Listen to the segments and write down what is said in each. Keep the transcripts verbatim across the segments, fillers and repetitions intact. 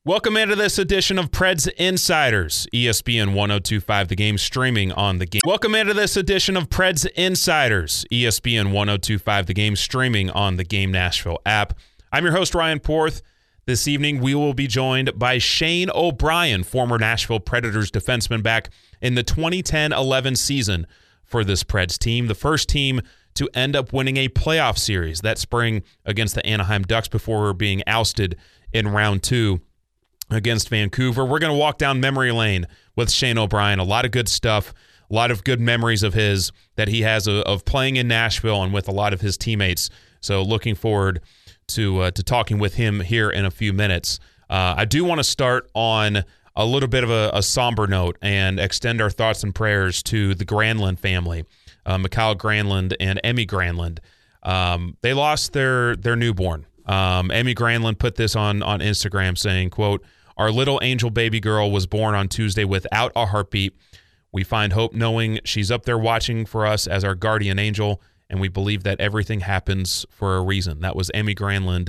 Welcome into this edition of Preds Insiders, E S P N one oh two point five The Game, streaming on The Game. Welcome into this edition of Preds Insiders, E S P N one oh two point five The Game, streaming on the Game Nashville app. I'm your host, Ryan Porth. This evening, we will be joined by Shane O'Brien, former Nashville Predators defenseman back in the twenty ten eleven season for this Preds team, the first team to end up winning a playoff series that spring against the Anaheim Ducks before being ousted in round two against Vancouver. We're going to walk down memory lane with Shane O'Brien. A lot of good stuff, a lot of good memories of his that he has of, of playing in Nashville and with a lot of his teammates. So looking forward to uh, to talking with him here in a few minutes. Uh, I do want to start on a little bit of a, a somber note and extend our thoughts and prayers to the Granlund family, uh, Mikael Granlund and Emmy Granlund. Um, they lost their their newborn. Um, Emmy Granlund put this on on Instagram saying, quote, "Our little angel baby girl was born on Tuesday without a heartbeat. We find hope knowing she's up there watching for us as our guardian angel, and we believe that everything happens for a reason." That was Emmy Granlund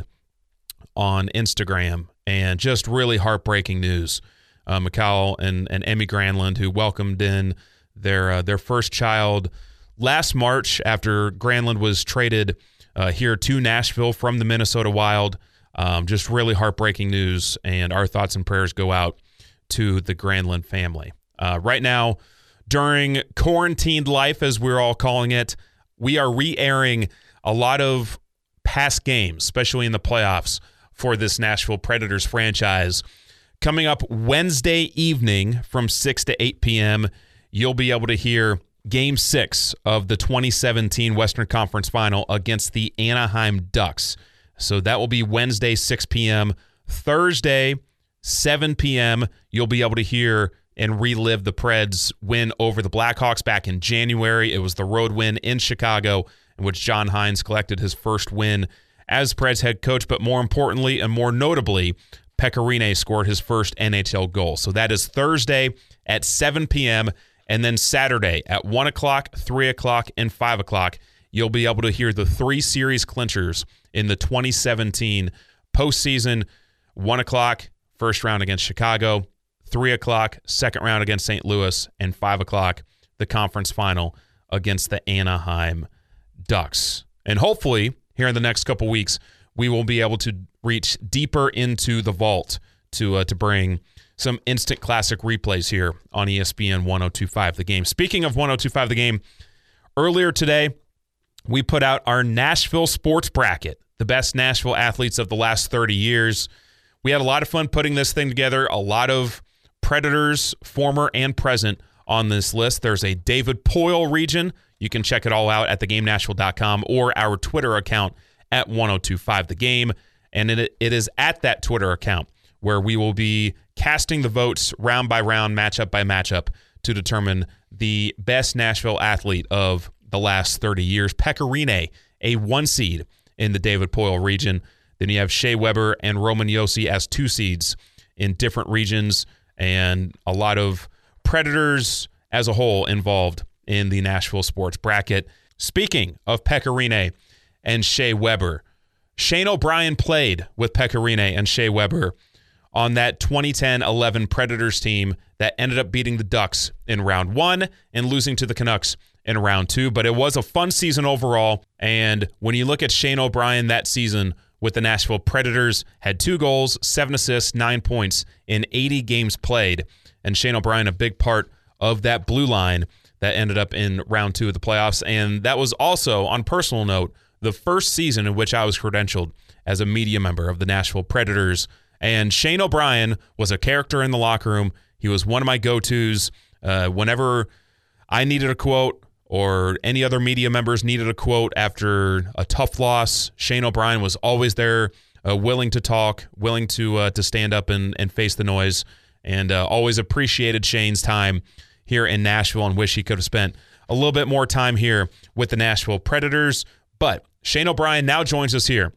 on Instagram, and just really heartbreaking news. Uh, Mikael and, and Emmy Granlund, who welcomed in their uh, their first child last March after Granlund was traded uh, here to Nashville from the Minnesota Wild. Um, just really heartbreaking news, and our thoughts and prayers go out to the Granlund family. Uh, right now, during quarantined life, as we're all calling it, we are re-airing a lot of past games, especially in the playoffs, for this Nashville Predators franchise. Coming up Wednesday evening from six to eight p.m., you'll be able to hear Game six of the twenty seventeen Western Conference Final against the Anaheim Ducks. So that will be Wednesday, six p.m. Thursday, seven p.m., you'll be able to hear and relive the Preds' win over the Blackhawks back in January. It was the road win in Chicago in which John Hynes collected his first win as Preds head coach. But more importantly and more notably, Pekka Rinne scored his first N H L goal. So that is Thursday at seven p.m., and then Saturday at one o'clock, three o'clock, and five o'clock, you'll be able to hear the three series clinchers in the twenty seventeen postseason. one o'clock, first round against Chicago. three o'clock, second round against Saint Louis. And five o'clock, the conference final against the Anaheim Ducks. And hopefully, here in the next couple weeks, we will be able to reach deeper into the vault to uh, to bring some instant classic replays here on E S P N one oh two point five The Game. Speaking of one oh two point five The Game, earlier today, we put out our Nashville Sports Bracket, the best Nashville athletes of the last thirty years. We had a lot of fun putting this thing together. A lot of Predators, former and present, on this list. There's a David Poile region. You can check it all out at the game nashville dot com or our Twitter account at one oh two point five The Game. And it, it is at that Twitter account where we will be casting the votes round by round, matchup by matchup, to determine the best Nashville athlete of the last thirty years. Pekka Rinne, a one seed in the David Poile region. Then you have Shea Weber and Roman Josi as two seeds in different regions, and a lot of Predators as a whole involved in the Nashville Sports Bracket. Speaking of Pekka Rinne and Shea Weber, Shane O'Brien played with Pekka Rinne and Shea Weber on that twenty ten eleven Predators team that ended up beating the Ducks in round one and losing to the Canucks in round two. But it was a fun season overall. And when you look at Shane O'Brien that season with the Nashville Predators, had two goals, seven assists, nine points in eighty games played. And Shane O'Brien, a big part of that blue line that ended up in round two of the playoffs. And that was also, on personal note, the first season in which I was credentialed as a media member of the Nashville Predators. And Shane O'Brien was a character in the locker room. He was one of my go-tos. Uh, whenever I needed a quote or any other media members needed a quote after a tough loss, Shane O'Brien was always there, uh, willing to talk, willing to uh, to stand up and, and face the noise, and uh, always appreciated Shane's time here in Nashville and wish he could have spent a little bit more time here with the Nashville Predators. But Shane O'Brien now joins us here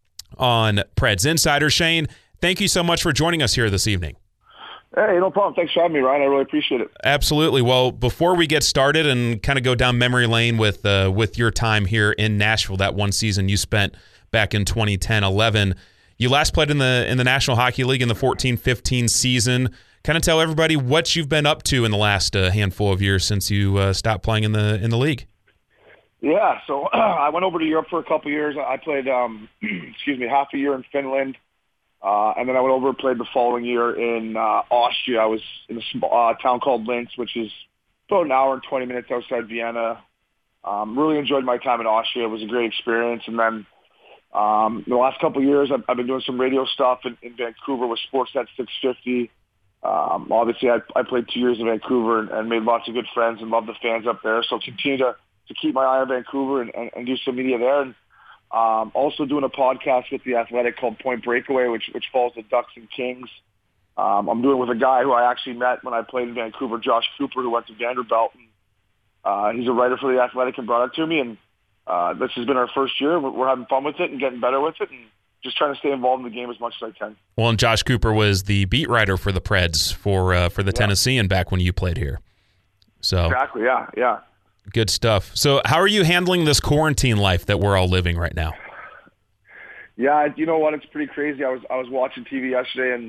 on Preds Insider. Shane, thank you so much for joining us here this evening. Hey, no problem. Thanks for having me, Ryan. I really appreciate it. Absolutely. Well, before we get started and kind of go down memory lane with uh, with your time here in Nashville, that one season you spent back in twenty ten eleven, You last played in the in the National Hockey League in the fourteen fifteen season. Kind of tell everybody what you've been up to in the last uh, handful of years since you uh, stopped playing in the in the league. Yeah, so uh, I went over to Europe for a couple of years. I played, um, excuse me, half a year in Finland, uh, and then I went over and played the following year in uh, Austria. I was in a small, uh, town called Linz, which is about an hour and twenty minutes outside Vienna. Um, really enjoyed my time in Austria. It was a great experience. And then um, the last couple of years, I've, I've been doing some radio stuff in, in Vancouver with Sportsnet six fifty. Um, obviously, I, I played two years in Vancouver and, and made lots of good friends and love the fans up there. So continue to, to keep my eye on Vancouver and, and, and do some media there. And um, also doing a podcast with The Athletic called Point Breakaway, which which follows the Ducks and Kings. Um, I'm doing it with a guy who I actually met when I played in Vancouver, Josh Cooper, who went to Vanderbilt. And, uh, he's a writer for The Athletic and brought it to me. And uh, this has been our first year. We're, we're having fun with it and getting better with it. And just trying to stay involved in the game as much as I can. Well, and Josh Cooper was the beat writer for the Preds for uh, for the yeah. Tennessean back when you played here. So exactly, yeah, yeah. Good stuff. So how are you handling this quarantine life that we're all living right now? Yeah, you know what? It's pretty crazy. I was I was watching T V yesterday, and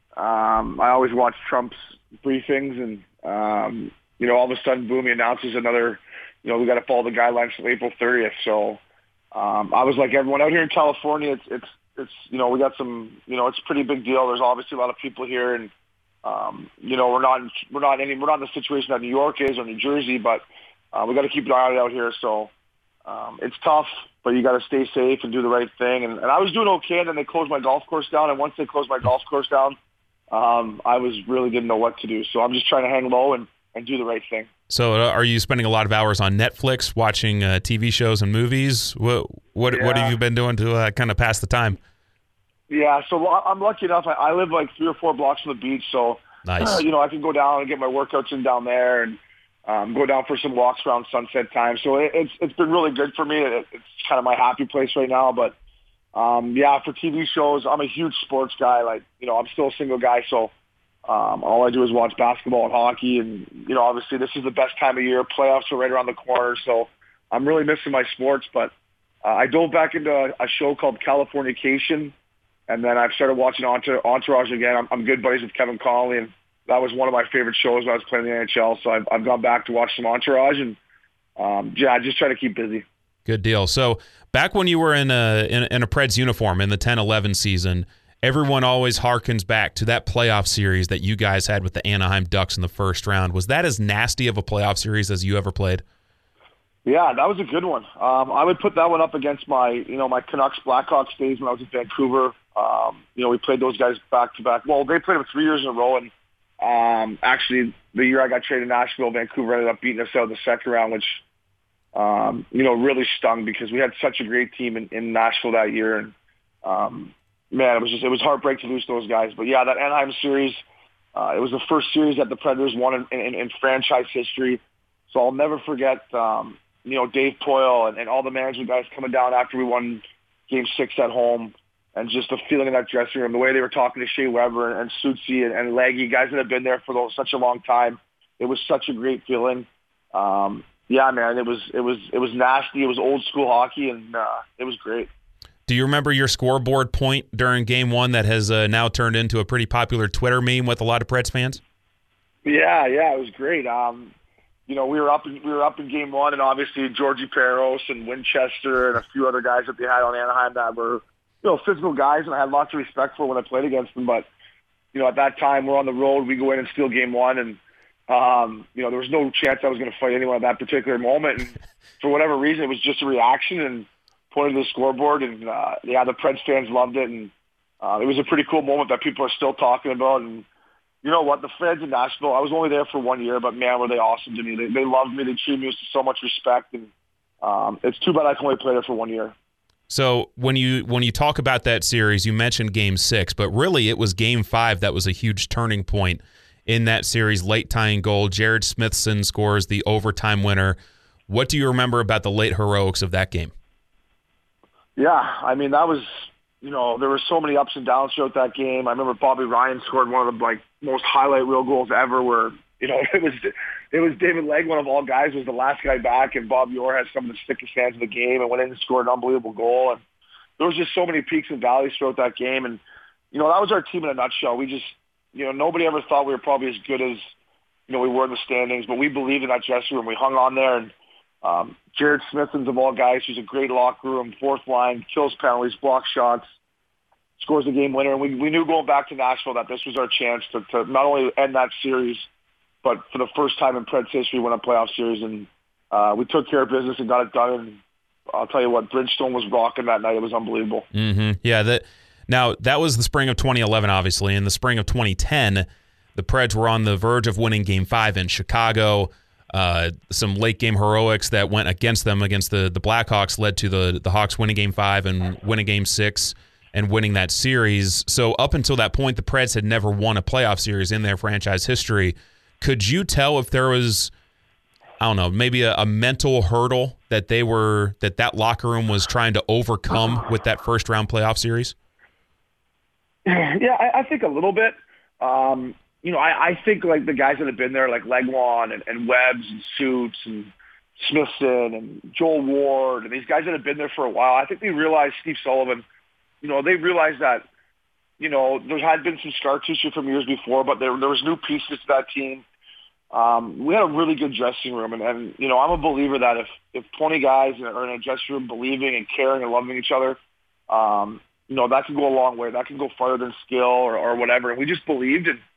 um, I always watch Trump's briefings, and um, you know, all of a sudden, boom, he announces another. You know, we got to follow the guidelines till April thirtieth. So. Um, I was like everyone out here in California. It's it's it's you know we got some you know it's a pretty big deal. There's obviously a lot of people here, and um, you know we're not we're not any we're not in the situation that New York is or New Jersey, but uh, we got to keep an eye on it out here. So um, it's tough, but you got to stay safe and do the right thing. And, and I was doing okay, and then they closed my golf course down. And once they closed my golf course down, um, I was really didn't know what to do. So I'm just trying to hang low and, and do the right thing. So uh, are you spending a lot of hours on Netflix watching uh, T V shows and movies? What what, yeah. what have you been doing to uh, kind of pass the time? Yeah, so I'm lucky enough. I, I live like three or four blocks from the beach, so nice. uh, you know I can go down and get my workouts in down there, and um, go down for some walks around sunset time. So it, it's it's been really good for me. It, it's kind of my happy place right now. But um, yeah, for T V shows, I'm a huge sports guy. Like you know, I'm still a single guy, so. Um, all I do is watch basketball and hockey, and you know, obviously, this is the best time of year. Playoffs are right around the corner, so I'm really missing my sports. But uh, I dove back into a, a show called Californication, and then I've started watching Entourage again. I'm, I'm good buddies with Kevin Connolly, and that was one of my favorite shows when I was playing in the N H L. So I've, I've gone back to watch some Entourage, and um, yeah, I just try to keep busy. Good deal. So back when you were in a in, in a Preds uniform in the ten eleven season. Everyone always harkens back to that playoff series that you guys had with the Anaheim Ducks in the first round. Was that as nasty of a playoff series as you ever played? Yeah, that was a good one. Um, I would put that one up against my, you know, my Canucks Blackhawks days when I was in Vancouver. Um, you know, we played those guys back to back. Well, they played them three years in a row, and um, actually, the year I got traded to Nashville, Vancouver ended up beating us out in the second round, which um, you know really stung because we had such a great team in, in Nashville that year, and um, man, it was just it was heartbreak to lose those guys. But yeah, that Anaheim series, uh, it was the first series that the Predators won in, in, in franchise history. So I'll never forget, um, you know, Dave Poyle and, and all the management guys coming down after we won Game Six at home, and just the feeling in that dressing room, the way they were talking to Shea Weber and, and Sutsy and, and Leggy, guys that have been there for those, such a long time. It was such a great feeling. Um, yeah, man, it was it was it was nasty. It was old school hockey, and uh, it was great. Do you remember your scoreboard point during Game One that has uh, now turned into a pretty popular Twitter meme with a lot of Preds fans? Yeah, yeah, it was great. Um, you know, we were up in, we were up in Game One, and obviously Georgie Peros and Winchester and a few other guys that they had on Anaheim that were, you know, physical guys, and I had lots of respect for when I played against them. But you know, at that time, we're on the road. We go in and steal Game One, and um, you know, there was no chance I was going to fight anyone at that particular moment. And for whatever reason, it was just a reaction, and pointed to the scoreboard, and uh, yeah, the Preds fans loved it, and uh, it was a pretty cool moment that people are still talking about. And you know what, the fans in Nashville, I was only there for one year, but man, were they awesome to me. They, they loved me. They treated me with so much respect, and um, it's too bad I can only play there for one year. So when you when you talk about that series, you mentioned Game Six, but really it was Game Five that was a huge turning point in that series. Late tying goal, Jared Smithson scores the overtime winner. What do you remember about the late heroics of that game? Yeah, I mean, that was, you know, there were so many ups and downs throughout that game. I remember Bobby Ryan scored one of the, like, most highlight reel goals ever where, you know, it was it was David Legg, one of all guys, was the last guy back, and Bob Orr had some of the sickest hands of the game and went in and scored an unbelievable goal. And there was just so many peaks and valleys throughout that game. And, you know, that was our team in a nutshell. We just, you know, nobody ever thought we were probably as good as, you know, we were in the standings, but we believed in that dressing room. We hung on there, and um, Jared Smithens, of all guys, who's a great locker room, fourth line, kills penalties, blocks shots, scores the game winner. And we, we knew going back to Nashville that this was our chance to, to not only end that series, but for the first time in Preds history, win a playoff series. And uh, we took care of business and got it done. And I'll tell you what, Bridgestone was rocking that night. It was unbelievable. Mm-hmm. Yeah. That now that was the spring of twenty eleven, obviously. In the spring of twenty ten, the Preds were on the verge of winning Game Five in Chicago. Uh, some late game heroics that went against them against the the Blackhawks led to the the Hawks winning Game Five and winning Game Six and winning that series. So up until that point, the Preds had never won a playoff series in their franchise history. Could you tell if there was, I don't know, maybe a, a mental hurdle that they were that that locker room was trying to overcome with that first round playoff series? Yeah, I, I think a little bit. Um, you know, I, I think like the guys that have been there, like Legwand and, and Webbs and Suits and Smithson and Joel Ward and these guys that have been there for a while, I think they realized Steve Sullivan, you know, they realized that, you know, there had been some scar tissue from years before, but there there was new pieces to that team. Um, we had a really good dressing room, and, and you know, I'm a believer that if, if twenty guys are in a dressing room believing and caring and loving each other, um, you know, that can go a long way. That can go farther than skill or, or whatever. And we just believed. And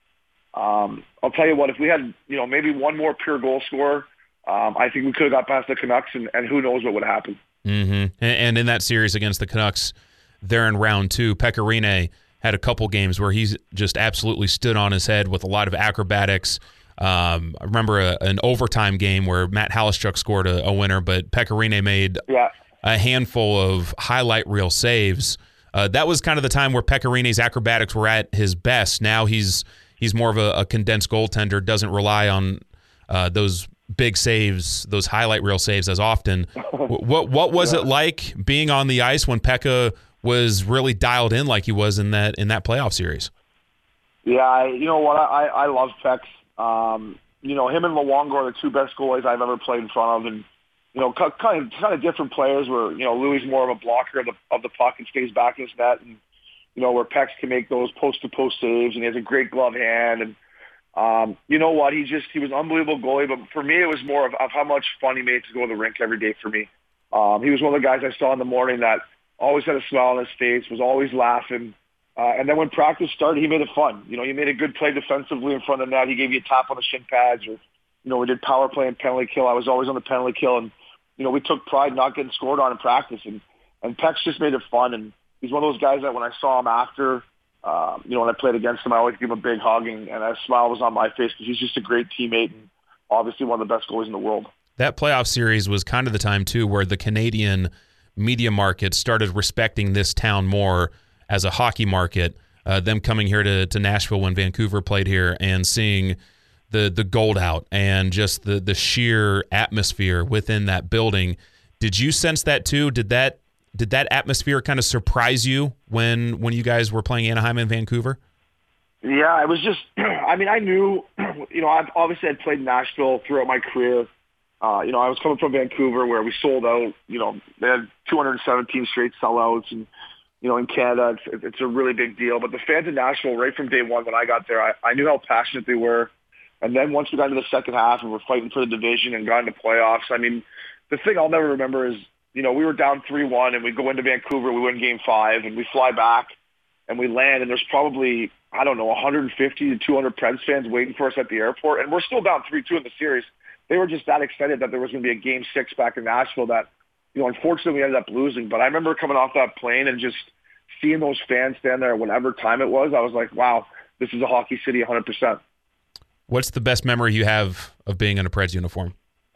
um, I'll tell you what, if we had, you know, maybe one more pure goal scorer, um, I think we could have got past the Canucks, and, and who knows what would happen. Mm-hmm. And, and in that series against the Canucks, there in round two, Pekka Rinne had a couple games where he's just absolutely stood on his head with a lot of acrobatics. Um, I remember a, an overtime game where Matt Halischuk scored a, a winner, but Pekka Rinne made yeah. a handful of highlight reel saves. Uh, that was kind of the time where Pekka Rinne's acrobatics were at his best. Now he's he's more of a, a condensed goaltender, doesn't rely on uh, those big saves, those highlight reel saves as often. what what was yeah. it like being on the ice when Pekka was really dialed in like he was in that in that playoff series? Yeah, I, you know what? I I love Pex. Um, you know, him and Luongo are the two best goalies I've ever played in front of, and you know, kind of kind of different players. Where you know, Louis more of a blocker of the of the puck and stays back in his net, and you know, where Pex can make those post to post saves, and he has a great glove hand. And um, you know what? He just he was an unbelievable goalie. But for me, it was more of, of how much fun he made to go to the rink every day. For me, um, he was one of the guys I saw in the morning that always had a smile on his face, was always laughing. Uh, and then when practice started, he made it fun. You know, he made a good play defensively in front of net. He gave you a tap on the shin pads, or, you know, we did power play and penalty kill. I was always on the penalty kill. And, you know, we took pride not getting scored on in practice. And, and Pex just made it fun. And he's one of those guys that when I saw him after, uh, you know, when I played against him, I always give him a big hug. And, and a smile was on my face because he's just a great teammate and obviously one of the best goalies in the world. That playoff series was kind of the time, too, where the Canadian media market started respecting this town more as a hockey market. Uh, them coming here to, to Nashville when Vancouver played here and seeing the the gold out and just the the sheer atmosphere within that building. Did you sense that too? Did that did that atmosphere kind of surprise you when when you guys were playing Anaheim and Vancouver? Yeah, it was just. I mean, I knew. You know, I obviously had played Nashville throughout my career. Uh, you know, I was coming from Vancouver where we sold out. You know, they had two hundred seventeen straight sellouts, and you know, in Canada, it's, it's a really big deal. But the fans in Nashville, right from day one when I got there, I, I knew how passionate they were. And then once we got into the second half and we're fighting for the division and got into playoffs, I mean, the thing I'll never remember is, you know, we were down three one and we go into Vancouver, we win game five, and we fly back and we land, and there's probably, I don't know, one hundred fifty to two hundred Preds fans waiting for us at the airport. And we're still down three two in the series. They were just that excited that there was going to be a game six back in Nashville that, you know, unfortunately we ended up losing. But I remember coming off that plane and just seeing those fans stand there whatever time it was. I was like, wow, this is a hockey city one hundred percent. What's the best memory you have of being in a Preds uniform?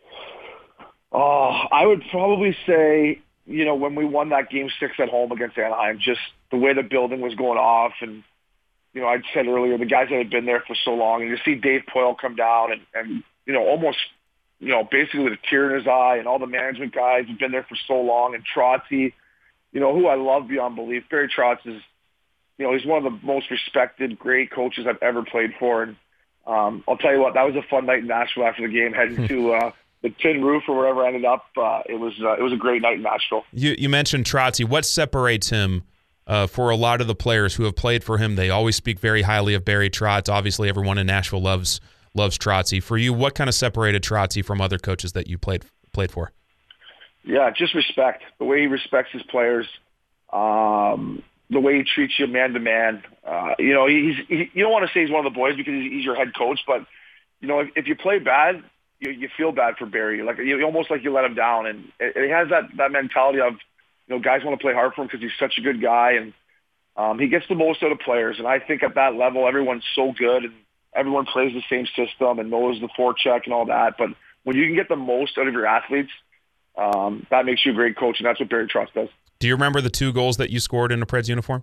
Oh, I would probably say, you know, when we won that game six at home against Anaheim, just the way the building was going off. And, you know, I'd said earlier, the guys that had been there for so long, and you see Dave Poyle come down and, and you know, almost, you know, basically with a tear in his eye, and all the management guys have been there for so long, and Trotzy, you know, who I love beyond belief. Barry Trotz is, you know, he's one of the most respected, great coaches I've ever played for. And um, I'll tell you what, that was a fun night in Nashville after the game, heading to uh, the tin roof or wherever I ended up, uh, it was uh, it was a great night in Nashville. You you mentioned Trotzy. What separates him uh, for a lot of the players who have played for him? They always speak very highly of Barry Trotz. Obviously, everyone in Nashville loves loves Trotzy. For you, what kind of separated Trotzy from other coaches that you played played for? Yeah, just respect. The way he respects his players, um, the way he treats you man to man. Uh, you know, he's he, you don't want to say he's one of the boys because he's, he's your head coach, but you know, if, if you play bad, you, you feel bad for Barry. Like you almost like you let him down, and it, it has that that mentality of, you know, guys want to play hard for him because he's such a good guy, and um, he gets the most out of players. And I think at that level, everyone's so good, and everyone plays the same system and knows the forecheck and all that. But when you can get the most out of your athletes, Um, that makes you a great coach, and that's what Barry Trotz does. Do you remember the two goals that you scored in a Preds uniform?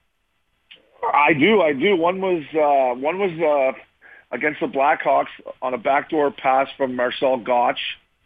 I do, I do. One was uh, one was uh, against the Blackhawks on a backdoor pass from Marcel Gotch,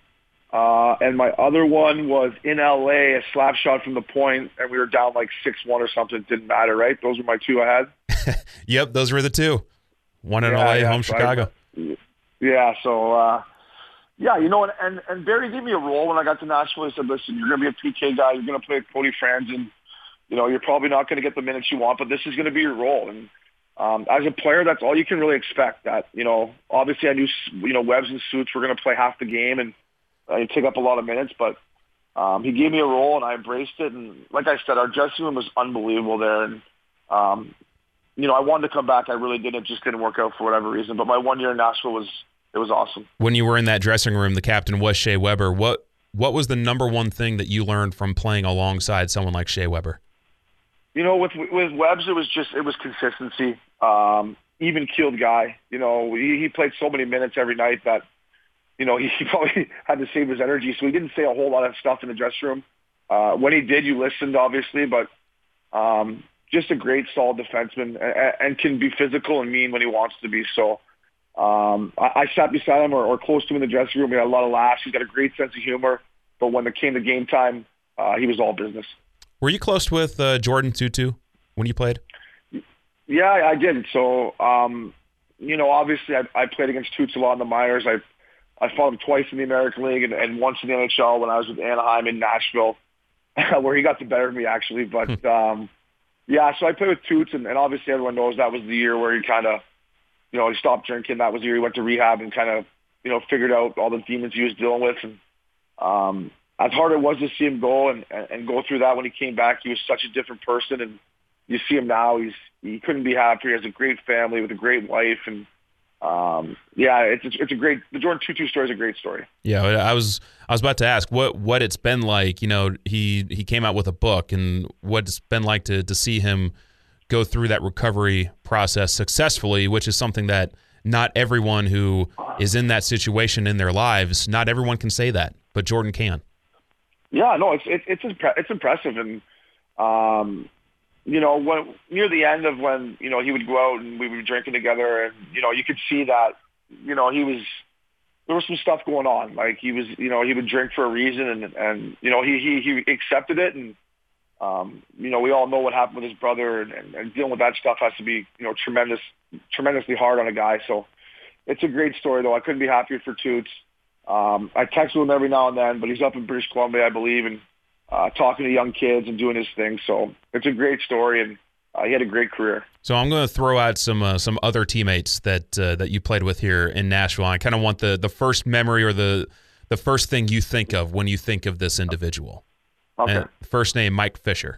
uh, and my other one was in L A, a slap shot from the point, and we were down like six one or something. It didn't matter, right? Those were my two I had. Yep, those were the two. One in yeah, L A, yeah, home so Chicago. I, yeah, so... Uh, Yeah, you know, and, and, and Barry gave me a role when I got to Nashville. He said, listen, you're going to be a P K guy. You're going to play with Cody Franzen. You know, you're probably not going to get the minutes you want, but this is going to be your role. And um, as a player, that's all you can really expect. That, you know, obviously I knew, you know, Webbs and Suits were going to play half the game and uh, take up a lot of minutes, but um, he gave me a role and I embraced it. And like I said, our dressing room was unbelievable there. And, um, you know, I wanted to come back. I really did. It just didn't work out for whatever reason. But my one year in Nashville was, it was awesome. When you were in that dressing room, the captain was Shea Weber. What what was the number one thing that you learned from playing alongside someone like Shea Weber? You know, with with Webbs, it was just it was consistency. Um, even keeled guy. You know, he, he played so many minutes every night that, you know, he, he probably had to save his energy. So he didn't say a whole lot of stuff in the dressing room. Uh, when he did, you listened, obviously, but um, just a great, solid defenseman and, and can be physical and mean when he wants to be. So. Um, I, I sat beside him or, or close to him in the dressing room. We had a lot of laughs. He's got a great sense of humor. But when it came to game time, uh, he was all business. Were you close with uh, Jordan Tootoo when you played? Yeah, I did. So, um, you know, obviously I, I played against Toots a lot in the minors. I I fought him twice in the American League and, and once in the N H L when I was with Anaheim in Nashville, where he got the better of me, actually. But, um, yeah, so I played with Toots, and, and obviously everyone knows that was the year where he kind of, you know, he stopped drinking. That was the year he went to rehab and kind of, you know, figured out all the demons he was dealing with. And um, as hard it was to see him go and, and go through that when he came back, he was such a different person. And you see him now, he's he couldn't be happier. He has a great family with a great wife. And, um, yeah, it's, it's a great – the Jordan Tootoo story is a great story. Yeah, I was I was about to ask what, what it's been like. You know, he, he came out with a book, and what it's been like to, to see him – go through that recovery process successfully, which is something that not everyone who is in that situation in their lives, not everyone can say that, but Jordan can. Yeah, no, it's it's it's, impre- it's impressive, and um, you know, when near the end of when you know he would go out and we would be drinking together, and you know you could see that you know he was there was some stuff going on, like he was you know he would drink for a reason, and and you know he he he accepted it. And Um, you know, we all know what happened with his brother, and, and, and dealing with that stuff has to be, you know, tremendous, tremendously hard on a guy. So it's a great story, though. I couldn't be happier for Toots. Um, I text with him every now and then, but he's up in British Columbia, I believe, and uh, talking to young kids and doing his thing. So it's a great story, and uh, he had a great career. So I'm going to throw out some uh, some other teammates that uh, that you played with here in Nashville. I kind of want the the first memory or the the first thing you think of when you think of this individual. Okay. And first name, Mike Fisher.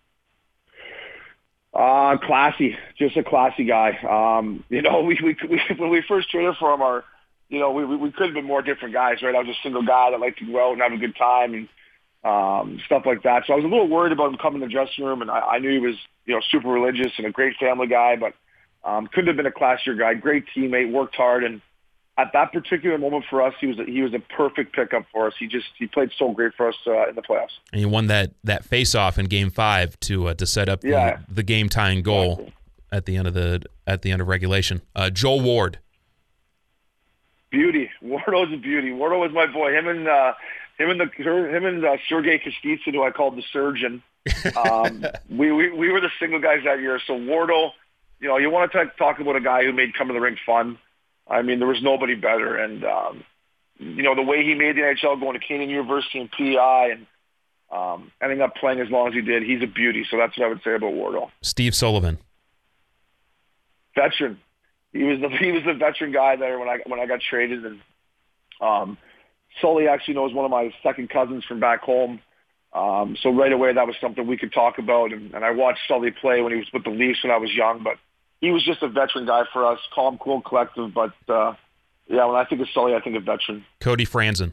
Uh, classy, just a classy guy. Um, you know, we, we, we when we first traded for him, our, you know, we, we, we could have been more different guys, right? I was a single guy that liked to go out and have a good time and um, stuff like that. So I was a little worried about him coming in the dressing room, and I, I knew he was, you know, super religious and a great family guy, but um, couldn't have been a classier guy. Great teammate, worked hard, and at that particular moment for us, he was a, he was a perfect pickup for us. He just he played so great for us uh, in the playoffs. And he won that that face-off in Game Five to uh, to set up the, yeah. the game-tying goal exactly. at the end of the at the end of regulation. Uh, Joel Ward. Beauty, Wardo's a beauty. Wardo was my boy. Him and uh, him and the him and uh, Sergei Kostitsyn, who I called the surgeon. Um, we, we we were the single guys that year. So Wardo, you know, you want to talk about a guy who made coming to the rink fun. I mean, there was nobody better, and um, you know, the way he made the N H L, going to Canadian University and P E I, and um, ending up playing as long as he did, he's a beauty. So that's what I would say about Wardell. Steve Sullivan. Veteran. He was the he was the veteran guy there when I when I got traded, and um, Sully actually knows one of my second cousins from back home. Um, so right away that was something we could talk about, and, and I watched Sully play when he was with the Leafs when I was young, but he was just a veteran guy for us, calm, cool, collective. But uh, yeah, when I think of Sully, I think of veteran. Cody Franzen.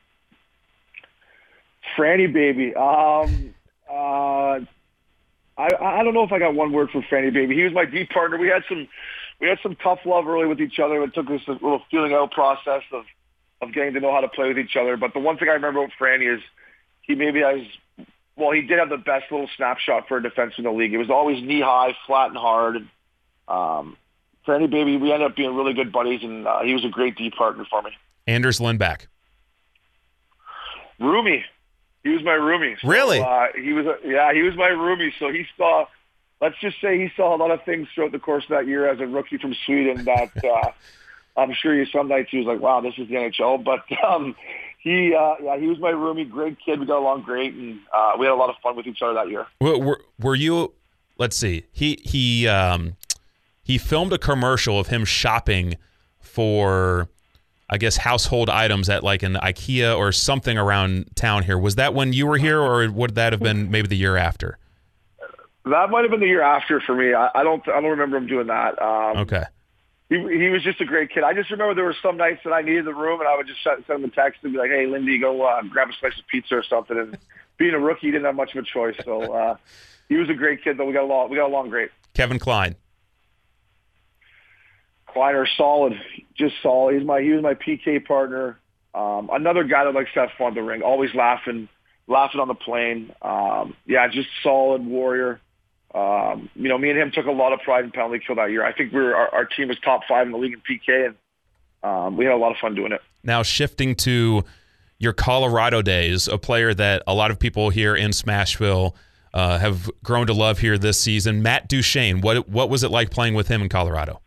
Franny baby. Um, uh, I I don't know if I got one word for Franny baby. He was my D partner. We had some we had some tough love early with each other. It took us a little feeling out process of of getting to know how to play with each other. But the one thing I remember about Franny is he maybe has well, he did have the best little snapshot for a defense in the league. It was always knee high, flat and hard. And, um, Franny baby, we ended up being really good buddies, and uh, he was a great D partner for me. Anders Lindback. Roomie. He was my roomie. So, really? Uh, he was, a, yeah, he was my roomie. So he saw, let's just say he saw a lot of things throughout the course of that year as a rookie from Sweden that uh, I'm sure he, some nights he was like, wow, this is the N H L. But um, he, uh, yeah, he was my roomie, great kid. We got along great, and uh, we had a lot of fun with each other that year. Were, were, were you, let's see, he, he, um, he filmed a commercial of him shopping for, I guess, household items at like an IKEA or something around town here. Was that when you were here, or would that have been maybe the year after? That might have been the year after for me. I, I don't I don't remember him doing that. Um, okay. He he was just a great kid. I just remember there were some nights that I needed the room, and I would just send him a text and be like, hey, Lindy, go uh, grab a slice of pizza or something. And being a rookie, he didn't have much of a choice. So uh, he was a great kid, though. We got along, we got along great. Kevin Klein. Kleiner, solid, just solid. He's my he was my P K partner. Um, another guy that likes to have fun in the ring, always laughing, laughing on the plane. Um, yeah, just solid warrior. Um, you know, me and him took a lot of pride in penalty kill that year. I think we were our, our team was top five in the league in P K, and um, we had a lot of fun doing it. Now shifting to your Colorado days, a player that a lot of people here in Smashville uh, have grown to love here this season, Matt Duchene. What what was it like playing with him in Colorado?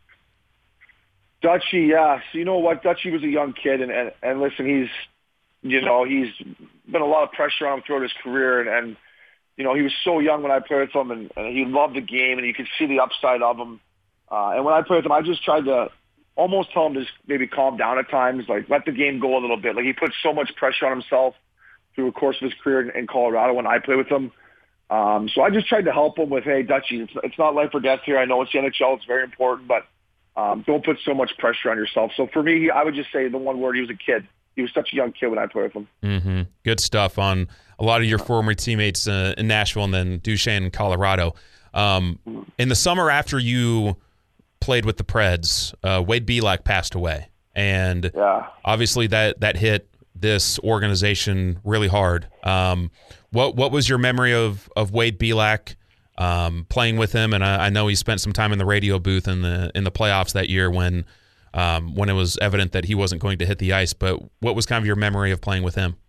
Dutchie, yeah. So you know what? Dutchie was a young kid, and, and, and listen, he's, you know, he's been a lot of pressure on him throughout his career, and, and you know, he was so young when I played with him, and, and he loved the game, and you could see the upside of him. Uh, and when I played with him, I just tried to almost tell him to just maybe calm down at times, like let the game go a little bit. Like he put so much pressure on himself through the course of his career in, in Colorado when I played with him. Um, so I just tried to help him with, hey, Dutchie, it's, it's not life or death here. I know it's the N H L. It's very important, but Um, don't put so much pressure on yourself. So for me, I would just say the one word, he was a kid. He was such a young kid when I played with him. Mm-hmm. Good stuff on a lot of your former teammates uh, in Nashville and then Duchene in Colorado. Um, in the summer after you played with the Preds, uh, Wade Belak passed away. And yeah. obviously that, that hit this organization really hard. Um, what what was your memory of, of Wade Belak? Um, playing with him, and I, I know he spent some time in the radio booth in the in the playoffs that year when um, when it was evident that he wasn't going to hit the ice. But what was kind of your memory of playing with him?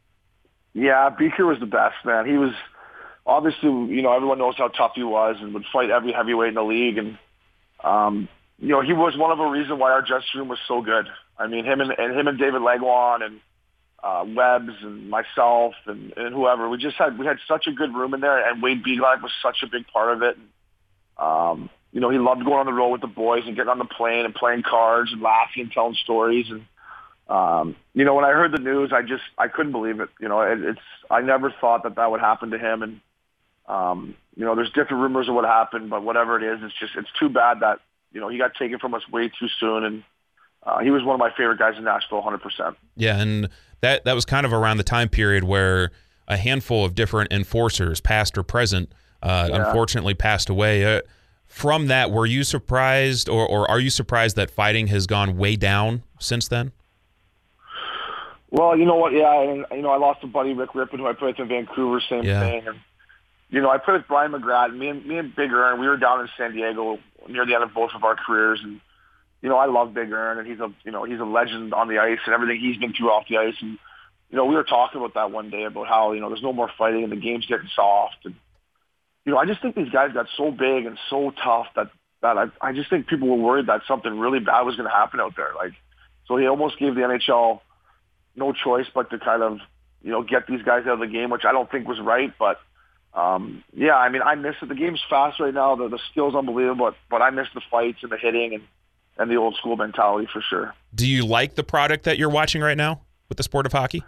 Yeah, Beaker was the best, man. He was obviously, you know, everyone knows how tough he was and would fight every heavyweight in the league. And um, you know, he was one of the reasons why our dressing room was so good. I mean, him and, and him and David Legwand and Uh, Webbs and myself and, and whoever. We just had we had such a good room in there, and Wade Belak was such a big part of it. Um, you know, he loved going on the road with the boys and getting on the plane and playing cards and laughing and telling stories. And um, you know, when I heard the news, I just I couldn't believe it. You know, it, it's I never thought that that would happen to him. And um, you know, there's different rumors of what happened, but whatever it is, it's just it's too bad that you know he got taken from us way too soon. And uh, he was one of my favorite guys in Nashville, one hundred percent. Yeah, and That that was kind of around the time period where a handful of different enforcers, past or present, uh, yeah. unfortunately passed away. Uh, from that, were you surprised, or, or are you surprised that fighting has gone way down since then? Well, you know what? Yeah, and you know I lost a buddy, Rick Rippon, who I played with in Vancouver. Same yeah. thing. And you know I played with Brian McGrath. Me and me and Big Earn, we were down in San Diego near the end of both of our careers, and you know, I love Big Earn, and he's a you know he's a legend on the ice and everything he's been through off the ice. And you know, we were talking about that one day about how you know there's no more fighting and the game's getting soft. And you know, I just think these guys got so big and so tough that that I I just think people were worried that something really bad was going to happen out there. Like, so he almost gave the N H L no choice but to kind of, you know, get these guys out of the game, which I don't think was right. But, um, yeah, I mean, I miss it. The game's fast right now. The, the skill's unbelievable, but, but I miss the fights and the hitting and, and the old school mentality for sure. Do you like the product that you're watching right now with the sport of hockey?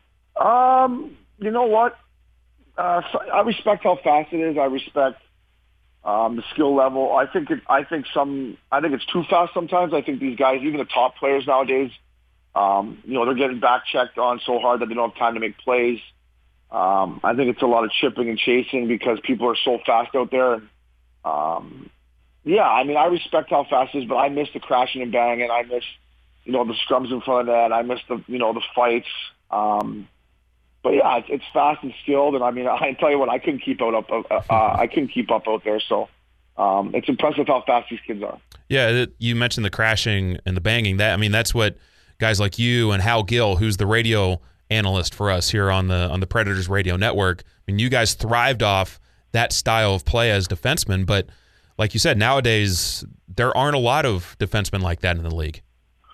Um, you know what? Uh, I respect how fast it is. I respect um, the skill level. I think it, I think some. I think it's too fast sometimes. I think these guys, even the top players nowadays, um, you know, they're getting back checked on so hard that they don't have time to make plays. Um, I think it's a lot of chipping and chasing because people are so fast out there. And, um, yeah, I mean, I respect how fast it is, but I miss the crashing and banging. I miss, you know, the scrums in front of that. I miss the, you know, the fights. Um, But yeah, it's, it's fast and skilled, and I mean, I tell you what, I couldn't keep out up. Uh, I couldn't keep up out there. So um, it's impressive how fast these kids are. Yeah, you mentioned the crashing and the banging. That I mean, that's what guys like you and Hal Gill, who's the radio analyst for us here on the on the Predators Radio Network. I mean, you guys thrived off that style of play as defensemen, but like you said, nowadays there aren't a lot of defensemen like that in the league.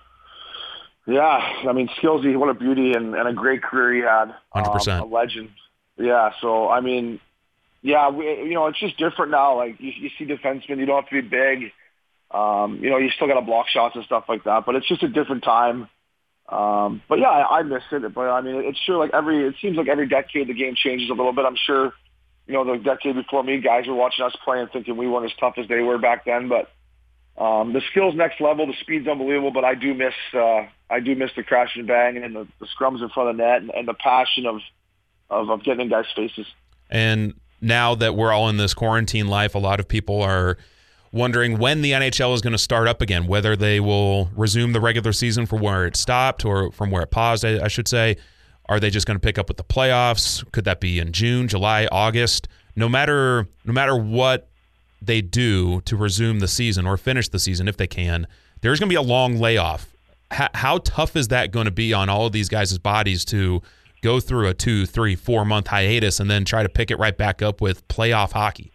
Yeah, I mean, Skillsy, what a beauty and, and a great career he had. one hundred percent. Um, a legend. Yeah, so, I mean, yeah, we, you know, it's just different now. Like, you, you see defensemen, you don't have to be big. Um, you know, you still got to block shots and stuff like that, but it's just a different time. Um, but, yeah, I, I miss it. But, I mean, it's sure like every – it seems like every decade the game changes a little bit. I'm sure, you know, the decade before me, guys were watching us play and thinking we weren't as tough as they were back then, but – Um, the skill's next level. The speed's unbelievable, but I do miss uh, I do miss the crash and bang and the, the scrums in front of the net and, and the passion of, of of getting in guys' faces. And now that we're all in this quarantine life, a lot of people are wondering when the N H L is going to start up again, whether they will resume the regular season from where it stopped or from where it paused, I, I should say. Are they just going to pick up with the playoffs? Could that be in June, July, August? No matter no matter what they do to resume the season or finish the season if they can, there's going to be a long layoff. How, how tough is that going to be on all of these guys' bodies to go through a two, three, four month hiatus and then try to pick it right back up with playoff hockey?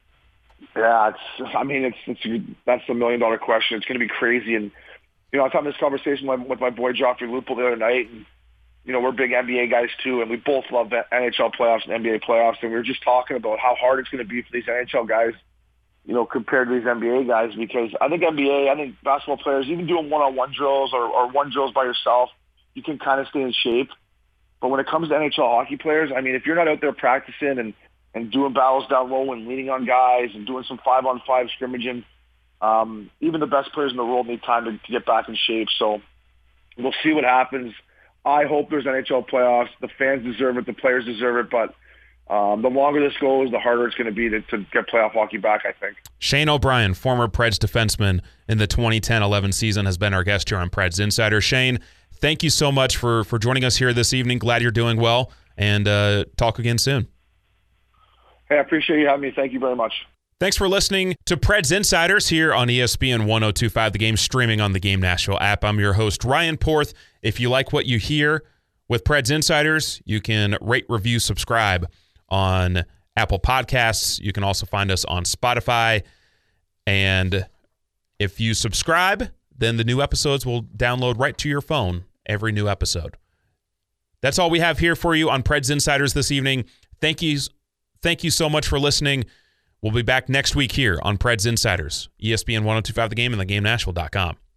Yeah, it's. I mean, it's it's that's the million dollar question. It's going to be crazy. And you know, I was having this conversation with, with my boy Joffrey Lupul the other night, and you know, we're big N B A guys too, and we both love N H L playoffs and N B A playoffs, and we were just talking about how hard it's going to be for these N H L guys, you know, compared to these N B A guys, because I think N B A, I think basketball players, even doing one-on-one drills or, or one drills by yourself, you can kind of stay in shape. But when it comes to N H L hockey players, I mean, if you're not out there practicing and, and doing battles down low and leaning on guys and doing some five-on-five scrimmaging, um, even the best players in the world need time to, to get back in shape. So we'll see what happens. I hope there's N H L playoffs. The fans deserve it. The players deserve it. But Um, the longer this goes, the harder it's going to be to, to get playoff hockey back, I think. Shane O'Brien, former Preds defenseman in the twenty ten eleven season, has been our guest here on Preds Insider. Shane, thank you so much for, for joining us here this evening. Glad you're doing well, and uh, talk again soon. Hey, I appreciate you having me. Thank you very much. Thanks for listening to Preds Insiders here on E S P N one oh two point five The Game, streaming on the Game Nashville app. I'm your host, Ryan Porth. If you like what you hear with Preds Insiders, you can rate, review, subscribe on Apple Podcasts. You can also find us on Spotify. And if you subscribe, then the new episodes will download right to your phone, every new episode. That's all we have here for you on Preds Insiders this evening. Thank you, thank you so much for listening. We'll be back next week here on Preds Insiders, E S P N one oh two point five The Game and the game nashville dot com.